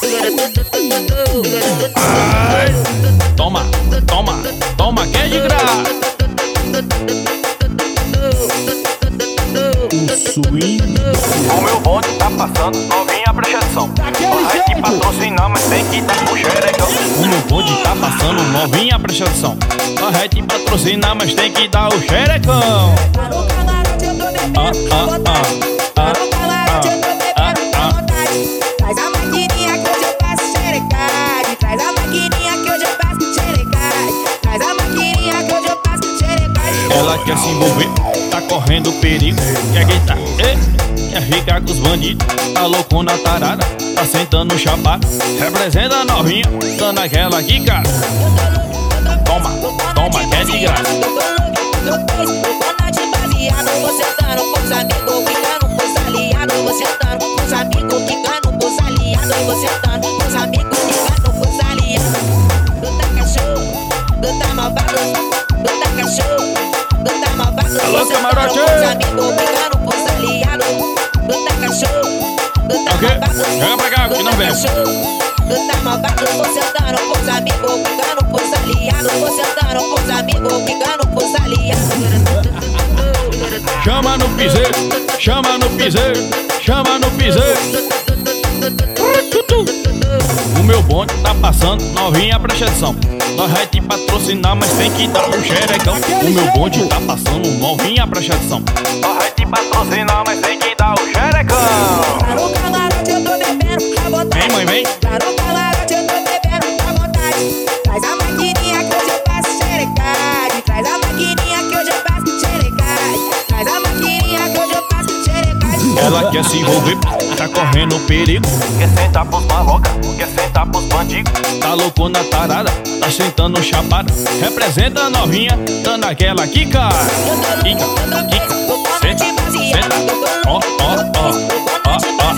Ai, toma, toma, toma, que é de graça. O swing. O meu bonde tá passando, novinha presta atenção. Vai te patrocinar, mas tem que dar pro xerecão. O meu bonde tá passando, novinha presta atenção. Vai te patrocinar, mas tem que dar o xerecão. Tá no camarote, eu tô bebendo com vontade. Tá no camarote, eu tô bebendo com vontade. Traz a maquininha que hoje eu faço xerecade. Traz a maquininha que hoje eu faço xerecade. Traz a maquininha que hoje eu faço xerecade. Ela quer se envolver, tá correndo perigo. Quer gritar, quer ficar com os bandidos. Tá louco na tarada, tá sentando no chapado. Representa a novinha, dando aquela aqui, cara. Toma, toma, que é de graça. Eu tô na de baseado, você tá no com os amigos, ficando com os aliados. Você tá no com os amigos, ficando com os aliados. Você tá no com os amigos, ficando com os aliados. Tu tá cachorro, tu tá malvado. Tu tá cachorro, tu tá malvado. Alô, camarote! Com os amigos, ficando com os aliados. Tu tá cachorro, tu tá Ok, malvado. joga pra cá, que não vem. Tu tá malvado, você tá no com os amigos, ficando com os aliados. Você tá no com os amigos, ficando com os aliados. Chama no piseiro, chama no piseiro, chama no piseiro. O meu bonde tá passando, novinha presta atenção. Nós vai te patrocinar, mas tem que dar um xerecão. O meu bonde tá passando, novinha presta atenção. Vai te patrocinar, mas tem que dar o xerecão. Tá no camarote, eu tô bebendo à vontade. Vem, mãe, vem. Tá no camarote, eu tô bebendo à vontade. Traz a maquininha que hoje eu faço xerecade. Traz a maquininha que hoje eu faço xerecade. Traz a maquininha que hoje eu faço xerecade. Ela quer se envolver, tá correndo perigo. Quer sentar pros maloca, quer sentar pros bandidos. Tá louco na tarada, tá sentando no chapado. Representa a novinha, dando aquela aqui, cara. Quica, quica, senta, senta. Ó, ó, ó, ó, ó.